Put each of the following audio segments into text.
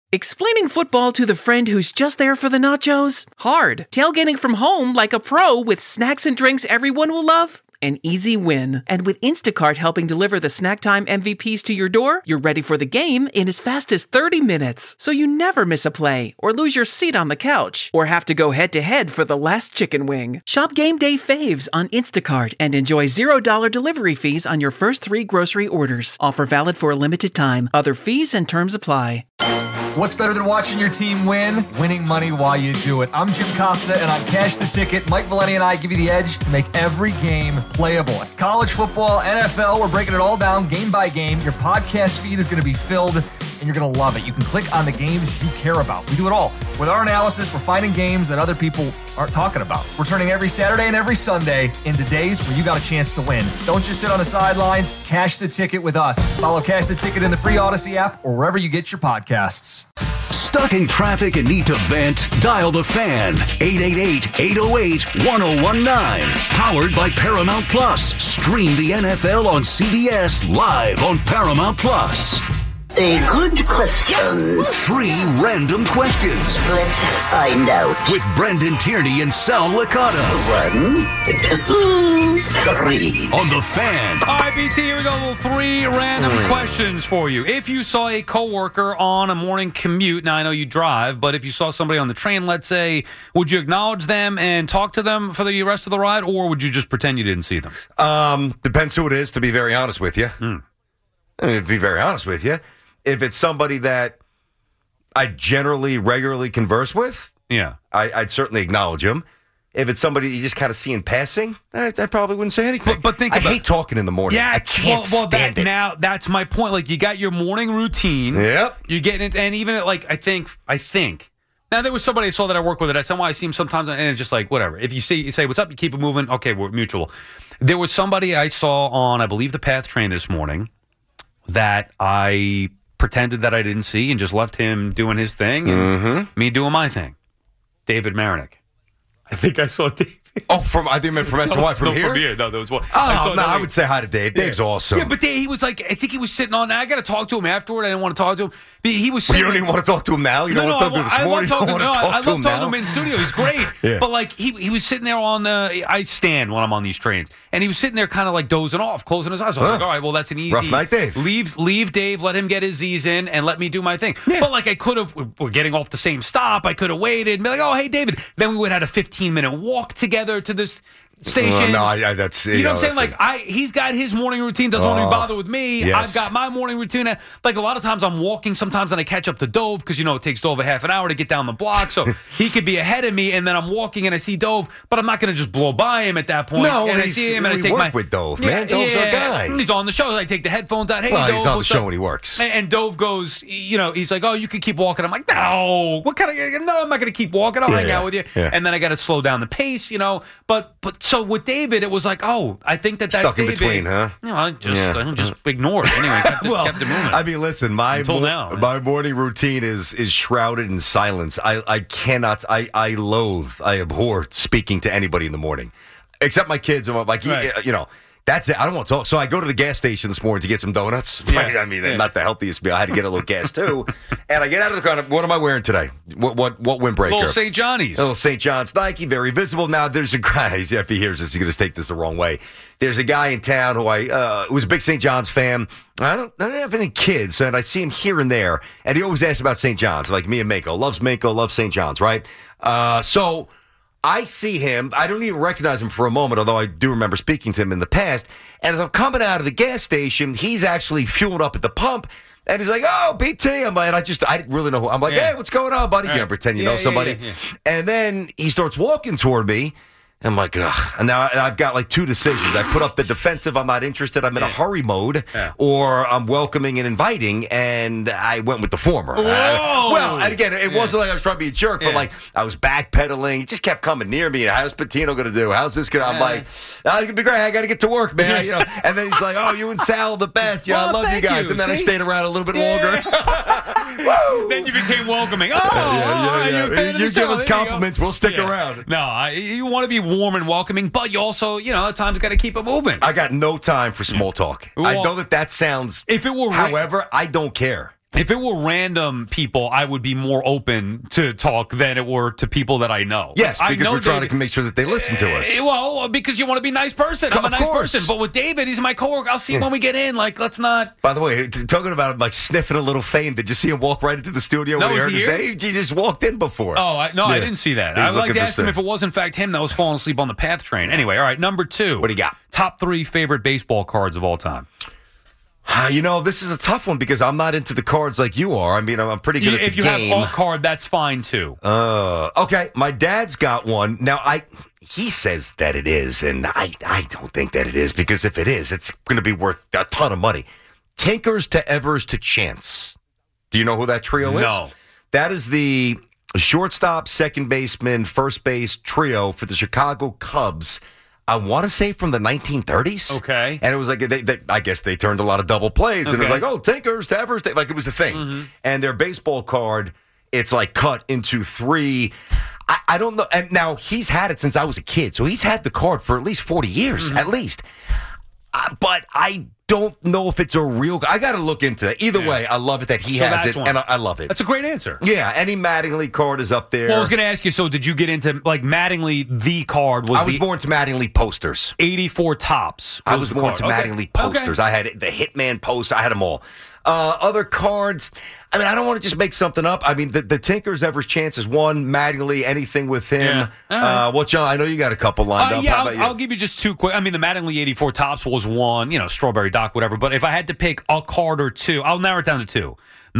Explaining football to the friend who's just there for the nachos? Hard. Tailgating from home like a pro with snacks and drinks everyone will love? An easy win. And with Instacart helping deliver the snack time MVPs to your door, you're ready for the game in as fast as 30 minutes. So you never miss a play, or lose your seat on the couch, or have to go head-to-head for the last chicken wing. Shop Game Day Faves on Instacart and enjoy $0 delivery fees on your first 3 grocery orders. Offer valid for a limited time. Other fees and terms apply. What's better than watching your team win? Winning money while you do it. I'm Jim Costa, and on Cash the Ticket, Mike Valeni and I give you the edge to make every game playable. College football, NFL, we're breaking it all down game by game. Your podcast feed is going to be filled, and you're going to love it. You can click on the games you care about. We do it all. With our analysis, we're finding games that other people aren't talking about. We're turning every Saturday and every Sunday into days where you got a chance to win. Don't just sit on the sidelines. Cash the Ticket with us. Follow Cash the Ticket in the free Odyssey app or wherever you get your podcasts. Stuck in traffic and need to vent? Dial the Fan. 888-808-1019. Powered by Paramount Plus. Stream the NFL on CBS live on Paramount Plus. A good question. 3 random questions. Let's find out. With Brendan Tierney and Sal Licata. 1, 2, 3. On the Fan. All right, BT, here we go. Little 3 random questions for you. If you saw a coworker on a morning commute, now I know you drive, but if you saw somebody on the train, let's say, would you acknowledge them and talk to them for the rest of the ride, or would you just pretend you didn't see them? Depends who it is, to be very honest with you. I mean, to be very honest with you. If it's somebody that I generally, regularly converse with, yeah, I'd certainly acknowledge them. If it's somebody you just kind of see in passing, I probably wouldn't say anything. But think I about, hate talking in the morning. Yeah, I can't stand it. Now that's my point. Like, you got your morning routine. Yep. You're getting it, and even at, like, I think. Now, there was somebody I saw that I work with. I said, well, I see him sometimes, and it's just like, whatever. If you say, what's up, you keep it moving. Okay, we're mutual. There was somebody I saw on, I believe, the PATH train this morning that I pretended that I didn't see and just left him doing his thing and me doing my thing. David Marinick. I think I saw David. Oh, I think meant from SNY, from here? From here. No, there was one. I would say hi to Dave. Dave's awesome. Yeah, but Dave, he was like, I think he was sitting on, I got to talk to him afterward. I didn't want to talk to him. But he was sitting. You don't even want to talk to him now? You don't want to talk to him this morning? I love talking to him in studio. He's great. Yeah. But like, he was sitting there on, I stand when I'm on these trains. And he was sitting there kind of like dozing off, closing his eyes. I was like, all right, well, that's an easy. Rough night, Dave. Leave Dave, let him get his Z's in, and let me do my thing. Yeah. But like, I could have, we're getting off the same stop. I could have waited and be like, oh, hey, David. Then we would have had a 15-minute walk together to this station. That's you know what I'm saying. Like, he's got his morning routine. Doesn't want to bother with me. Yes. I've got my morning routine. Like, a lot of times I'm walking sometimes and I catch up to Dove because it takes Dove a half an hour to get down the block. So he could be ahead of me, and then I'm walking and I see Dove, but I'm not going to just blow by him at that point. No, and I see him and I take work with Dove, man. Dove's our guy. He's on the show. I take the headphones out. Hey, Dove. He's on the show up? when he works. And Dove goes, he's like, oh, you can keep walking. I'm like, no, what kind of? No, I'm not going to keep walking. I'll hang out with you. Yeah. And then I got to slow down the pace, But so with David, it was like, oh, I think that's stuck David. in between, huh? I just ignored it. Anyway, kept it moving. I mean, listen, my morning routine is shrouded in silence. I cannot. I loathe. I abhor speaking to anybody in the morning, except my kids. I'm like, right. That's it. I don't want to talk. So I go to the gas station this morning to get some donuts. Yeah. I mean, not the healthiest meal. I had to get a little gas too. And I get out of the car. What am I wearing today? What windbreaker? Little St. Johnny's. Little St. John's Nike, very visible. Now there's a guy. If he hears this, he's going to take this the wrong way. There's a guy in town who was a big St. John's fan. I don't have any kids, and I see him here and there. And he always asks about St. John's, like me and Mako. Loves St. John's, right? So I see him. I don't even recognize him for a moment, although I do remember speaking to him in the past. And as I'm coming out of the gas station, he's actually fueled up at the pump. And he's like, oh, BT. I'm like, I didn't really know who. I'm like, hey, what's going on, buddy? You pretend you know somebody. Yeah. And then he starts walking toward me. I'm like, ugh. And now I've got like 2 decisions. I put up the defensive, I'm not interested, I'm in a hurry mode, or I'm welcoming and inviting, and I went with the former. And again, it wasn't like I was trying to be a jerk, but like I was backpedaling. He just kept coming near me. How's Patino going to do? How's this going to? I'm like, it's going to be great. I got to get to work, man. And then he's like, oh, you and Sal are the best. I love you guys. And then I stayed around a little bit longer. Then you became welcoming. You're a fan of the you give show. us compliments, we'll stick around. No, you want to be warm and welcoming, but you also, at times got to keep it moving. I got no time for small talk. Well, I know that sounds. If it were, however, I don't care. If it were random people, I would be more open to talk than it were to people that I know. Yes, I because know we're trying to make sure that they listen to us. Well, because you want to be a nice person. I'm a nice person. But with David, he's my coworker. I'll see him when we get in. Like, let's not. By the way, talking about him, like sniffing a little fame, did you see him walk right into the studio when he heard his name? He just walked in before. Oh, I didn't see that. I would like to ask him if it was in fact him that was falling asleep on the PATH train. Anyway, all right, number 2. What do you got? Top 3 favorite baseball cards of all time. This is a tough one because I'm not into the cards like you are. I mean, I'm pretty good at the game. If you have alt card, that's fine too. Okay, my dad's got one. Now, he says that it is, and I don't think that it is, because if it is, it's going to be worth a ton of money. Tinkers to Evers to Chance. Do you know who that trio is? No. That is the shortstop, second baseman, first base trio for the Chicago Cubs. I want to say from the 1930s. Okay. And it was like, I guess they turned a lot of double plays. And it was like, oh, Tinkers to Evers. Like, it was a thing. Mm-hmm. And their baseball card, it's like cut into 3. I don't know. And now he's had it since I was a kid. So he's had the card for at least 40 years, at least. But I don't know if it's a real. I got to look into it. Either way, I love it that he has it, and I love it. That's a great answer. Yeah, any Mattingly card is up there. Well, I was going to ask you, so did you get into, like, Mattingly, the card was I was born to Mattingly posters. 84 Tops. I was born to Mattingly posters. I had the Hitman poster. I had them all. Other cards, I mean, I don't want to just make something up. I mean, the Tinkers Evers Chance is one. Mattingly, anything with him. Yeah. Well, John, I know you got a couple lined up. Yeah, How about you? I'll give you just 2 quick. I mean, the Mattingly 84 Tops was one, Strawberry Doc, whatever. But if I had to pick a card or 2, I'll narrow it down to 2.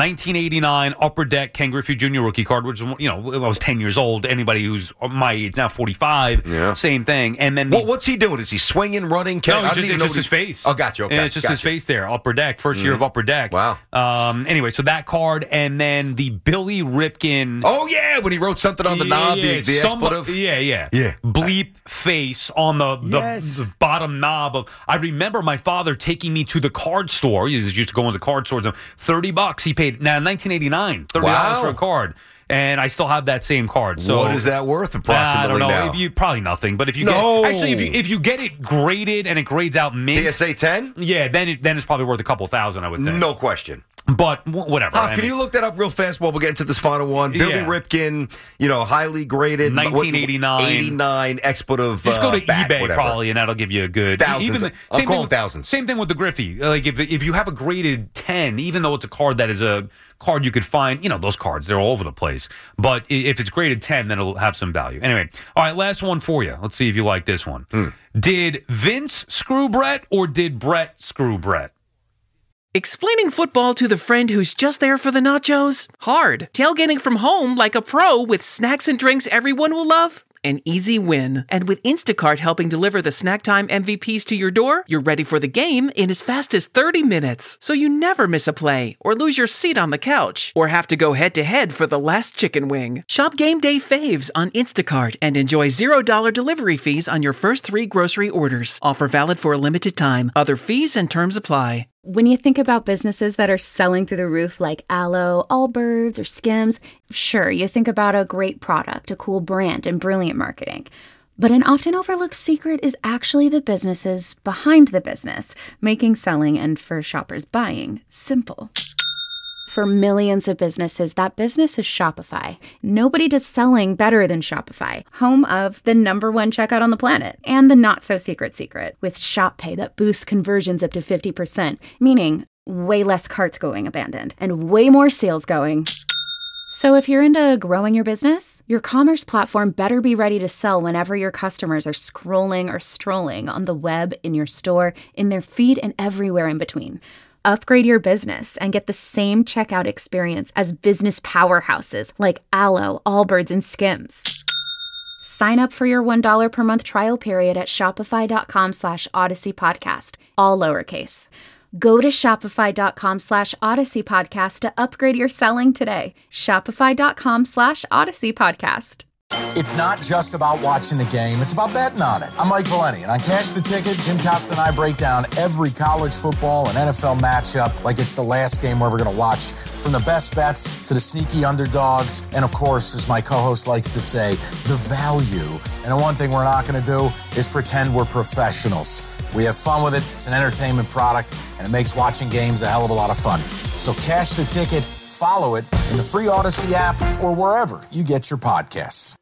1989 Upper Deck Ken Griffey Jr. rookie card, which, I was 10 years old. Anybody who's my age now, 45, same thing. And then what's he doing? Is he swinging, running? No, it's just his face. Oh, gotcha. Okay, and it's just his face there. Upper Deck, first year of Upper Deck. Wow. Anyway, so that card, and then the Billy Ripken. Oh yeah, when he wrote something on the knob, the expletive. Yeah. Bleep face on the bottom knob. I remember my father taking me to the card store. He used to go into card stores. $30 he paid. Now, 1989, $30 for a card. And I still have that same card. So what is that worth approximately? I don't know. Now? Probably nothing. But if you if you get it graded and it grades out mint, PSA 10, then it's probably worth a couple thousand, I would think. No question. But whatever. Can you look that up real fast while we get into this final one? Billy Ripken, highly graded. 1989. 89 expletive. Just go to back, eBay whatever. probably, and that'll give you a good. Thousands. I'm calling thousands. Same thing with the Griffey. Like if you have a graded 10, even though it's a card that is a card you could find, those cards, they're all over the place. But if it's graded 10, then it'll have some value. Anyway, all right, last one for you. Let's see if you like this one. Did Vince screw Brett or did Brett screw Brett? Explaining football to the friend who's just there for the nachos? Hard. Tailgating from home like a pro with snacks and drinks everyone will love? An easy win. And with Instacart helping deliver the snack time MVPs to your door, you're ready for the game in as fast as 30 minutes. So you never miss a play, or lose your seat on the couch, or have to go head-to-head for the last chicken wing. Shop Game Day faves on Instacart and enjoy $0 delivery fees on your first 3 grocery orders. Offer valid for a limited time. Other fees and terms apply. When you think about businesses that are selling through the roof like Aloe, Allbirds, or Skims, sure, you think about a great product, a cool brand, and brilliant marketing. But an often overlooked secret is actually the businesses behind the business, making selling and for shoppers buying simple. For millions of businesses, that business is Shopify. Nobody does selling better than Shopify, home of the #1 checkout on the planet, and the not-so-secret secret, with Shop Pay that boosts conversions up to 50%, meaning way less carts going abandoned, and way more sales going. So if you're into growing your business, your commerce platform better be ready to sell whenever your customers are scrolling or strolling on the web, in your store, in their feed, and everywhere in between. Upgrade your business and get the same checkout experience as business powerhouses like Aloe, Allbirds, and Skims. Sign up for your $1 per month trial period at shopify.com/Odyssey Podcast, all lowercase. Go to shopify.com/Odyssey Podcast to upgrade your selling today. Shopify.com/Odyssey Podcast. It's not just about watching the game, it's about betting on it. I'm Mike Valeni, and on Cash the Ticket, Jim Costa and I break down every college football and NFL matchup like it's the last game we're ever going to watch. From the best bets to the sneaky underdogs, and of course, as my co-host likes to say, the value. And the one thing we're not going to do is pretend we're professionals. We have fun with it. It's an entertainment product, and it makes watching games a hell of a lot of fun. So cash the ticket, follow it in the free Odyssey app or wherever you get your podcasts.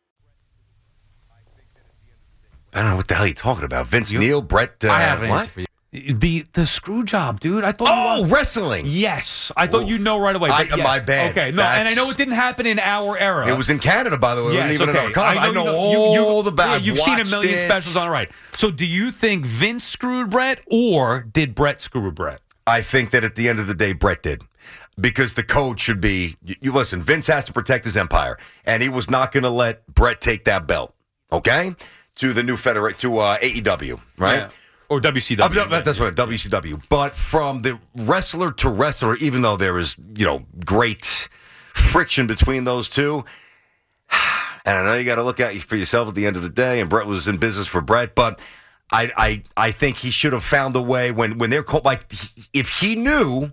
I don't know what the hell you're talking about. Vince Neil, Brett. I have an what? answer for you. The screw job, dude. I thought. Wrestling. Yes, I thought you'd know right away. But yes. My bad. Okay, no, and I know it didn't happen in our era. It was in Canada, by the way. Yes, It wasn't even in our country. I know all the bad. Yeah, you've seen a million specials on it, right? So, do you think Vince screwed Brett, or did Brett screw Brett? I think that at the end of the day, Brett did. Because the code should be, you listen, Vince has to protect his empire, and he was not going to let Brett take that belt, okay? To the new to AEW, right? Yeah. Or WCW. That's right, WCW. But from the wrestler to wrestler, even though there is, great friction between those two, and I know you got to look at it for yourself at the end of the day, and Brett was in business for Brett, but I think he should have found a way when they're called, like, if he knew,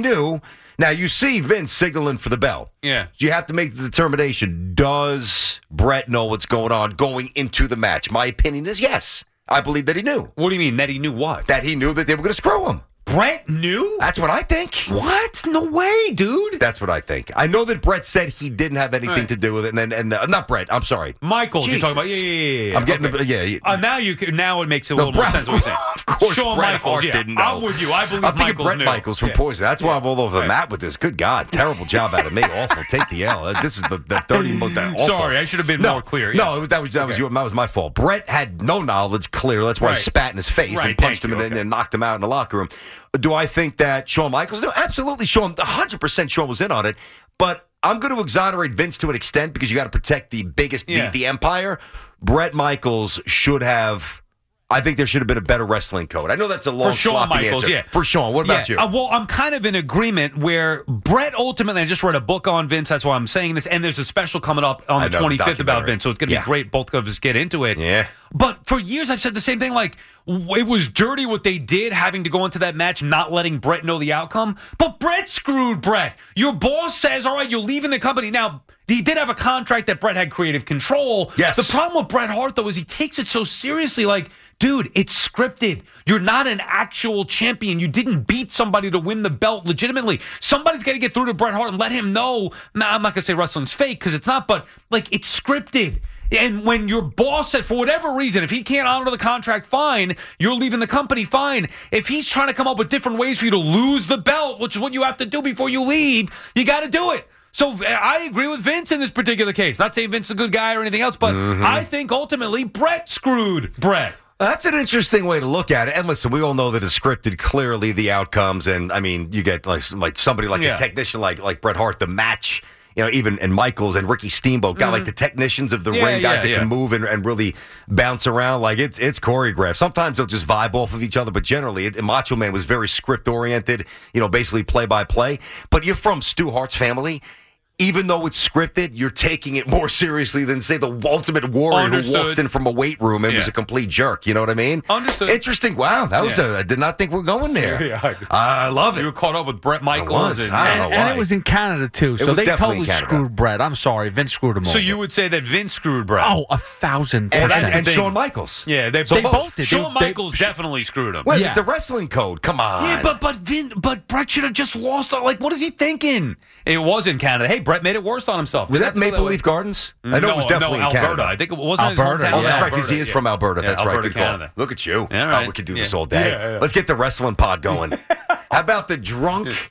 now you see Vince signaling for the bell. Yeah. You have to make the determination, does Brett know what's going on going into the match? My opinion is yes. I believe that he knew. What do you mean, that he knew what? That he knew that they were going to screw him. Brett knew? That's what I think. What? No way, dude. That's what I think. I know that Brett said he didn't have anything to do with it, and not Brett. I'm sorry, Michaels. You're talking about? Yeah. I'm getting now it makes a little more sense. What you're saying. Of course, Shawn Bret Michaels, Hart didn't know. I'm with you. I believe I'm thinking Michaels Bret knew. Michaels from Poison. That's why I'm all over the map with this. Good God, terrible job out of me. Awful. Take the L. This is the 30 most awful. Sorry, I should have been more clear. No, that was my fault. Brett had no knowledge. Clear. That's why I spat in his face and punched him and knocked him out in the locker room. Do I think that Shawn Michaels? No, absolutely. 100% Shawn was in on it. But I'm going to exonerate Vince to an extent because you got to protect the biggest, the empire. Bret Michaels should have. I think there should have been a better wrestling code. I know that's a long, sloppy answer. For Shawn, what about you? Well, I'm kind of in agreement where Brett ultimately, I just read a book on Vince, that's why I'm saying this, and there's a special coming up on the 25th about Vince, so it's going to be great. Both of us get into it. Yeah. But for years, I've said the same thing, like, it was dirty what they did, having to go into that match, not letting Brett know the outcome. But Brett screwed Brett. Your boss says, all right, you're leaving the company. Now, he did have a contract that Brett had creative control. Yes. The problem with Bret Hart, though, is he takes it so seriously, like, dude, it's scripted. You're not an actual champion. You didn't beat somebody to win the belt legitimately. Somebody's got to get through to Bret Hart and let him know. Now, I'm not going to say wrestling's fake because it's not, but, like, it's scripted. And when your boss said, for whatever reason, if he can't honor the contract, fine. You're leaving the company, fine. If he's trying to come up with different ways for you to lose the belt, which is what you have to do before you leave, you got to do it. So I agree with Vince in this particular case. Not saying Vince is a good guy or anything else, but I think ultimately Brett screwed Brett. That's an interesting way to look at it. And listen, we all know that it's scripted, clearly, the outcomes. And, I mean, you get like somebody like a technician like Bret Hart, the match, even and Michaels and Ricky Steamboat got like the technicians of the ring, guys that can move and really bounce around. Like, it's choreographed. Sometimes they'll just vibe off of each other, but generally, Macho Man was very script-oriented, basically play-by-play. But you're from Stu Hart's family. Even though it's scripted, you're taking it more seriously than, say, the Ultimate Warrior who walked in from a weight room and was a complete jerk. You know what I mean? Understood. Interesting. Wow, that was I did not think we were going there. I love it. You were caught up with Bret Michaels. I don't know why. And it was in Canada, too, so they totally screwed Bret. I'm sorry. Vince screwed him over. So you would say that Vince screwed Bret? Oh, 1,000%. And Shawn Michaels. Yeah, they both did. Shawn Michaels definitely screwed him. Well, the wrestling code, come on. Yeah, but Bret should have just lost. Like, what is he thinking? It was in Canada. Hey, Bret made it worse on himself. Was that Maple Leaf Gardens? I know it was definitely in Alberta. Canada. I think it wasn't Alberta. his hometown. Oh, that's right, because he is from Alberta. That's right. Alberta, Good call. Canada. Look at you. Yeah, right. We could do this all day. Let's get the wrestling pod going. How about the drunk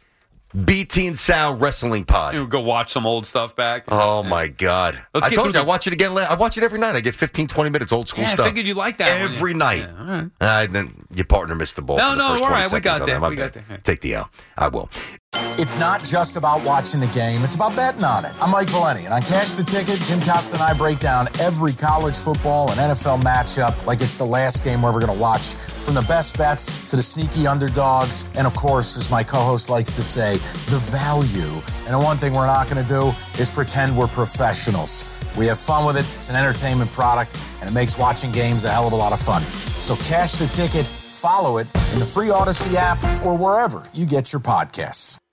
BT and Sal wrestling pod? You go watch some old stuff back. Oh, my God. I told you, I watch it again. I watch it every night. I get 15, 20 minutes old school stuff. I figured you like that every night. Yeah, all right. Then your partner missed the ball. No, for the first 20 all right. We seconds got on there. that. Take the L. I will. It's not just about watching the game, it's about betting on it. I'm Mike Valeni, and on Cash the Ticket, Jim Costa and I break down every college football and NFL matchup like it's the last game we're ever going to watch. From the best bets to the sneaky underdogs, and of course, as my co-host likes to say, the value. And the one thing we're not going to do is pretend we're professionals. We have fun with it, it's an entertainment product, and it makes watching games a hell of a lot of fun. So Cash the Ticket, follow it in the free Odyssey app or wherever you get your podcasts.